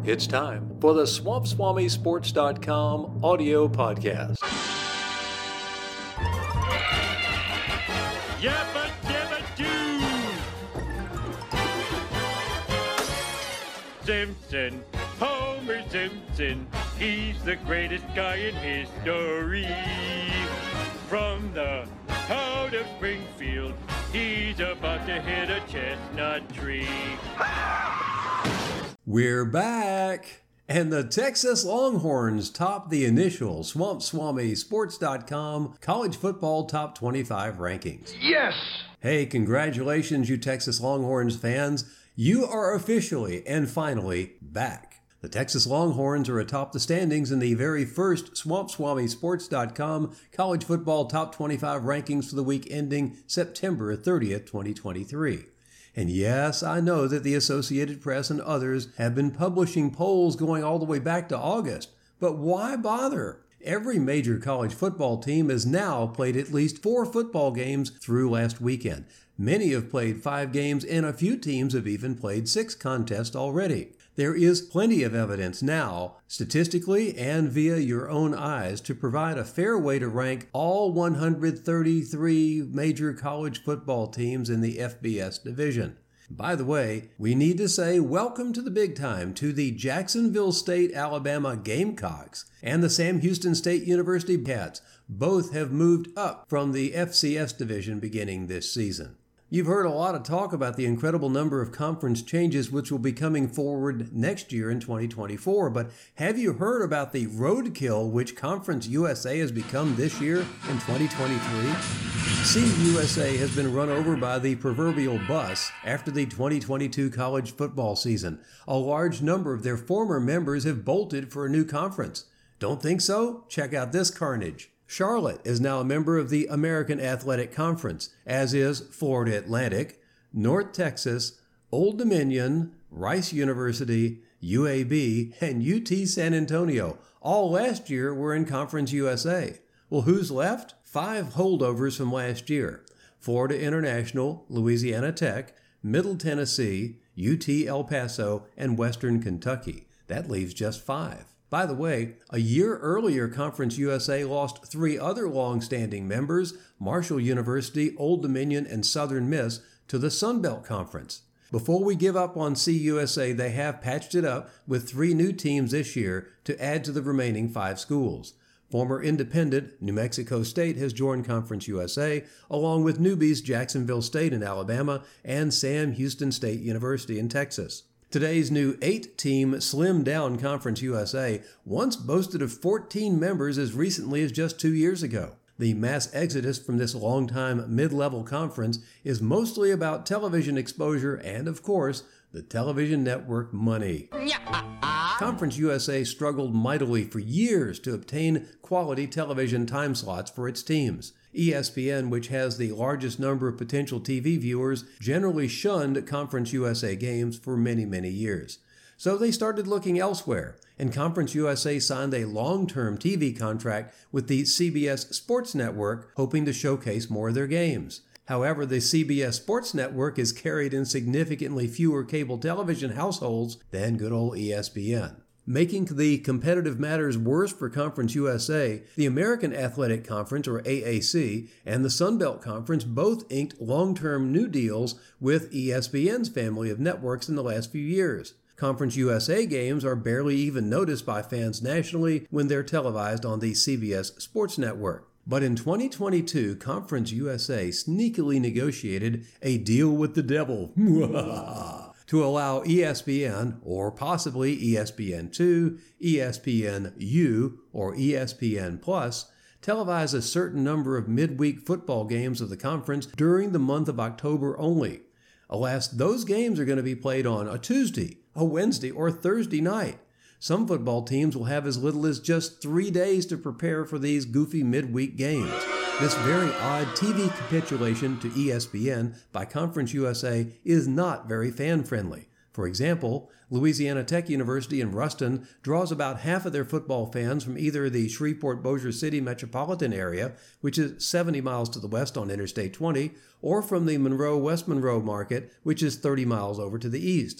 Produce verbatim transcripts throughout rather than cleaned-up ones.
It's time for the Swamp Swami Sports dot com audio podcast. Yabba dabba doo! Simpson, Homer Simpson, he's the greatest guy in history. From the heart of Springfield, he's about to hit a chestnut tree. We're back! And the Texas Longhorns top the initial Swamp Swami Sports dot com college football top twenty-five rankings. Yes! Hey, congratulations, you Texas Longhorns fans. You are officially and finally back. The Texas Longhorns are atop the standings in the very first Swamp Swami Sports dot com college football top twenty-five rankings for the week ending September thirtieth, twenty twenty-three. And yes, I know that the Associated Press and others have been publishing polls going all the way back to August, but why bother? Every major college football team has now played at least four football games through last weekend. Many have played five games, and a few teams have even played six contests already. There is plenty of evidence now, statistically and via your own eyes, to provide a fair way to rank all one hundred thirty-three major college football teams in the F B S division. By the way, we need to say welcome to the big time to the Jacksonville State, Alabama Gamecocks and the Sam Houston State University Cats. Both have moved up from the F C S division beginning this season. You've heard a lot of talk about the incredible number of conference changes which will be coming forward next year in twenty twenty-four, but have you heard about the roadkill which Conference U S A has become this year in twenty twenty-three? C U S A has been run over by the proverbial bus after the twenty twenty-two college football season. A large number of their former members have bolted for a new conference. Don't think so? Check out this carnage. Charlotte is now a member of the American Athletic Conference, as is Florida Atlantic, North Texas, Old Dominion, Rice University, U A B, and U T San Antonio. All last year were in Conference U S A. Well, who's left? Five holdovers from last year. Florida International, Louisiana Tech, Middle Tennessee, U T El Paso, and Western Kentucky. That leaves just five. By the way, a year earlier, Conference U S A lost three other long-standing members, Marshall University, Old Dominion, and Southern Miss, to the Sun Belt Conference. Before we give up on C U S A, they have patched it up with three new teams this year to add to the remaining five schools. Former independent New Mexico State has joined Conference U S A, along with newbies Jacksonville State in Alabama and Sam Houston State University in Texas. Today's new eight-team slimmed-down Conference U S A once boasted of fourteen members as recently as just two years ago. The mass exodus from this longtime mid-level conference is mostly about television exposure and, of course, the television network money. Conference U S A struggled mightily for years to obtain quality television time slots for its teams. E S P N, which has the largest number of potential T V viewers, generally shunned Conference U S A games for many, many years. So they started looking elsewhere, and Conference U S A signed a long-term T V contract with the C B S Sports Network, hoping to showcase more of their games. However, the C B S Sports Network is carried in significantly fewer cable television households than good old E S P N. Making the competitive matters worse for Conference U S A, the American Athletic Conference, or A A C, and the Sun Belt Conference both inked long-term new deals with E S P N's family of networks in the last few years. Conference U S A games are barely even noticed by fans nationally when they're televised on the C B S Sports Network. But in twenty twenty-two, Conference U S A sneakily negotiated a deal with the devil to allow E S P N, or possibly E S P N two, E S P N U, or E S P N Plus, televise a certain number of midweek football games of the conference during the month of October only. Alas, those games are going to be played on a Tuesday, a Wednesday, or Thursday night. Some football teams will have as little as just three days to prepare for these goofy midweek games. This very odd T V capitulation to E S P N by Conference U S A is not very fan-friendly. For example, Louisiana Tech University in Ruston draws about half of their football fans from either the Shreveport-Bossier City metropolitan area, which is seventy miles to the west on Interstate twenty, or from the Monroe-West Monroe market, which is thirty miles over to the east.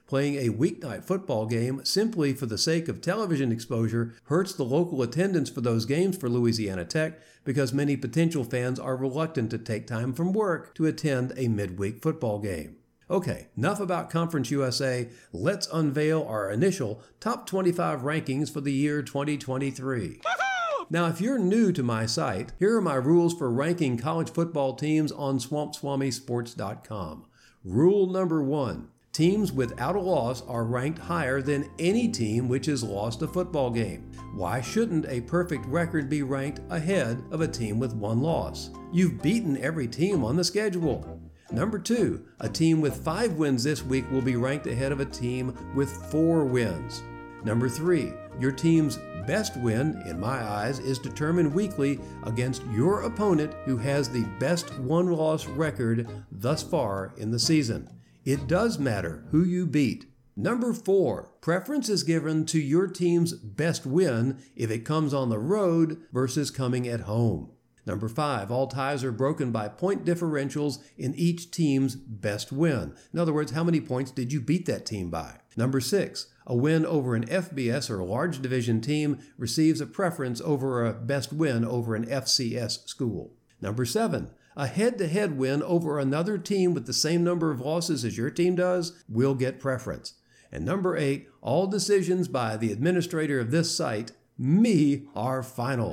Playing a weeknight football game simply for the sake of television exposure hurts the local attendance for those games for Louisiana Tech because many potential fans are reluctant to take time from work to attend a midweek football game. Okay, enough about Conference U S A. Let's unveil our initial top twenty-five rankings for the year twenty twenty-three. Now, if you're new to my site, here are my rules for ranking college football teams on swamp swami sports dot com. Rule number one. Teams without a loss are ranked higher than any team which has lost a football game. Why shouldn't a perfect record be ranked ahead of a team with one loss? You've beaten every team on the schedule. Number two, a team with five wins this week will be ranked ahead of a team with four wins. Number three, your team's best win, in my eyes, is determined weekly against your opponent who has the best one-loss record thus far in the season. It does matter who you beat. Number four, preference is given to your team's best win if it comes on the road versus coming at home. Number five, all ties are broken by point differentials in each team's best win. In other words, how many points did you beat that team by? Number six, a win over an F B S or a large division team receives a preference over a best win over an F C S school. Number seven, a head-to-head win over another team with the same number of losses as your team does will get preference. And number eight, all decisions by the administrator of this site, me, are final.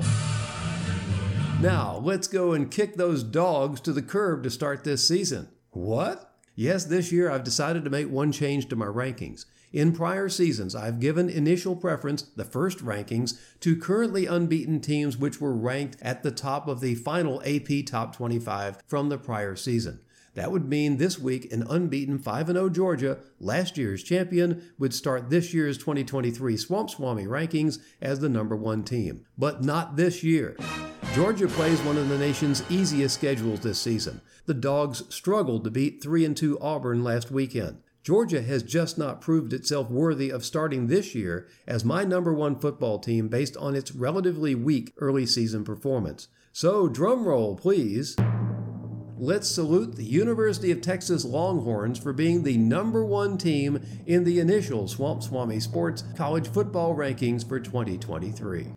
Now, let's go and kick those dogs to the curb to start this season. What? Yes, this year I've decided to make one change to my rankings. In prior seasons, I've given initial preference, the first rankings, to currently unbeaten teams which were ranked at the top of the final A P Top twenty-five from the prior season. That would mean this week an unbeaten five and oh Georgia, last year's champion, would start this year's twenty twenty-three Swamp Swami rankings as the number one team. But not this year. Georgia plays one of the nation's easiest schedules this season. The Dogs struggled to beat three and two Auburn last weekend. Georgia has just not proved itself worthy of starting this year as my number one football team based on its relatively weak early season performance. So, drum roll, please. Let's salute the University of Texas Longhorns for being the number one team in the initial Swamp Swami Sports college football rankings for twenty twenty-three.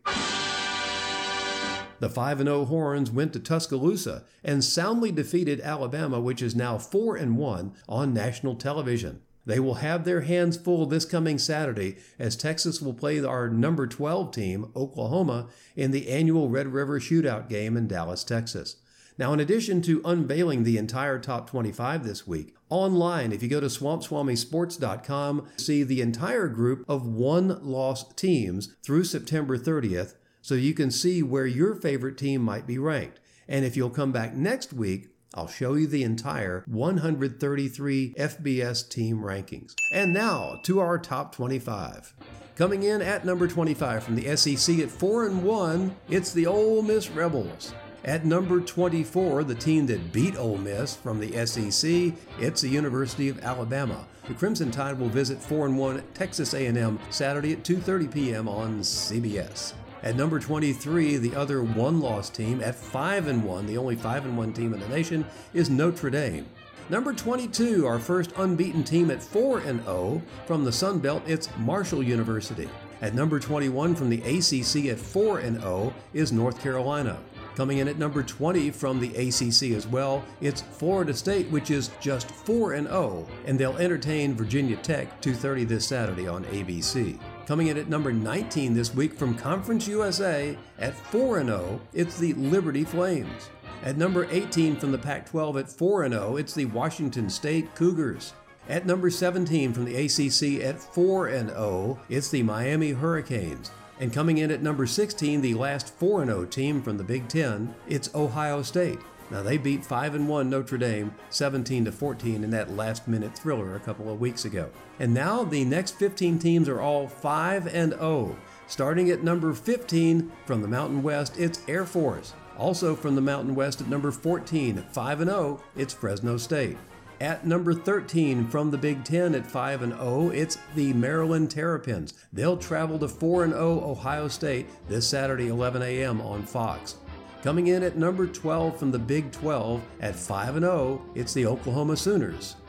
The five and oh Horns went to Tuscaloosa and soundly defeated Alabama, which is now four and one, on national television. They will have their hands full this coming Saturday as Texas will play our number twelve team, Oklahoma, in the annual Red River Shootout game in Dallas, Texas. Now, in addition to unveiling the entire top twenty-five this week, online, if you go to swamp swami sports dot com, see the entire group of one-loss teams through September thirtieth, so you can see where your favorite team might be ranked. And if you'll come back next week, I'll show you the entire one hundred thirty-three F B S team rankings. And now to our top twenty-five. Coming in at number twenty-five from the S E C at four and one, it's the Ole Miss Rebels. At number twenty-four, the team that beat Ole Miss from the S E C, it's the University of Alabama. The Crimson Tide will visit four and one Texas A and M Saturday at two thirty p.m. on C B S. At number twenty-three, the other one-loss team at five and one, the only five and one team in the nation, is Notre Dame. Number twenty-two, our first unbeaten team at four and oh from the Sun Belt, it's Marshall University. At number twenty-one from the A C C at four and oh is North Carolina. Coming in at number twenty from the A C C as well, it's Florida State, which is just four and oh, and they'll entertain Virginia Tech two thirty this Saturday on A B C. Coming in at number nineteen this week from Conference U S A at four and oh, it's the Liberty Flames. At number eighteen from the Pac twelve at four and oh, it's the Washington State Cougars. At number seventeen from the A C C at four and oh, it's the Miami Hurricanes. And coming in at number sixteen, the last four and oh team from the Big Ten, it's Ohio State. Now, they beat five and one Notre Dame seventeen to fourteen in that last-minute thriller a couple of weeks ago. And now the next fifteen teams are all five and oh. Starting at number fifteen from the Mountain West, it's Air Force. Also from the Mountain West at number fourteen, at five and oh, it's Fresno State. At number thirteen from the Big Ten at five and oh, it's the Maryland Terrapins. They'll travel to four and oh Ohio State this Saturday, eleven a.m. on Fox. Coming in at number twelve from the Big twelve at five and oh, it's the Oklahoma Sooners.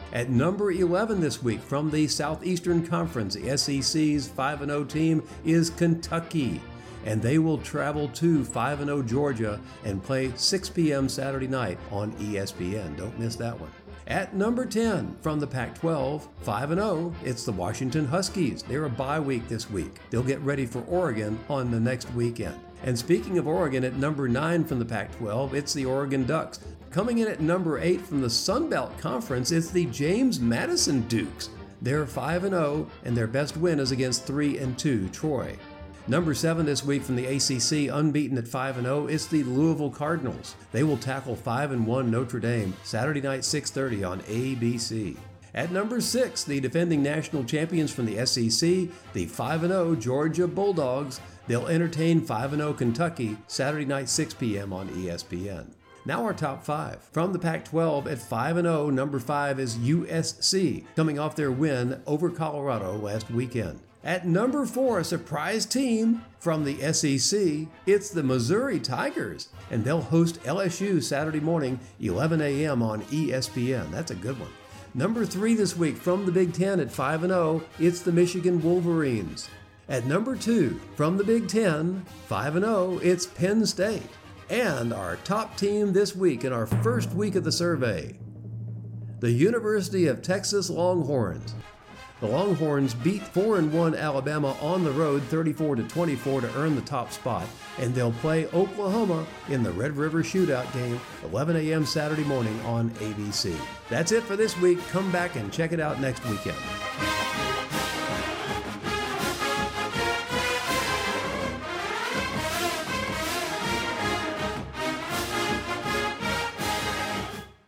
At number eleven this week from the Southeastern Conference, the S E C's five and oh team is Kentucky, and they will travel to five and oh Georgia and play six p.m. Saturday night on E S P N. Don't miss that one. At number ten from the Pac twelve, five and oh, it's the Washington Huskies. They're a bye week this week. They'll get ready for Oregon on the next weekend. And speaking of Oregon, at number nine from the Pac twelve, it's the Oregon Ducks. Coming in at number eight from the Sun Belt Conference, it's the James Madison Dukes. They're five and oh, and their best win is against three and two Troy. Number seven this week from the A C C, unbeaten at five and oh, it's the Louisville Cardinals. They will tackle five and one Notre Dame Saturday night six thirty on A B C. At number six, the defending national champions from the S E C, the five and oh Georgia Bulldogs. They'll entertain five and oh Kentucky Saturday night six p.m. on E S P N. Now our top five. From the Pac twelve at five and oh, number five is U S C, coming off their win over Colorado last weekend. At number four, a surprise team from the S E C, it's the Missouri Tigers, and they'll host L S U Saturday morning, eleven a.m. on E S P N. That's a good one. Number three this week from the Big Ten at five and oh, it's the Michigan Wolverines. At number two from the Big Ten, five and oh, it's Penn State. And our top team this week in our first week of the survey, the University of Texas Longhorns. The Longhorns beat four and one Alabama on the road thirty-four to twenty-four to earn the top spot, and they'll play Oklahoma in the Red River Shootout game eleven a.m. Saturday morning on A B C. That's it for this week. Come back and check it out next weekend.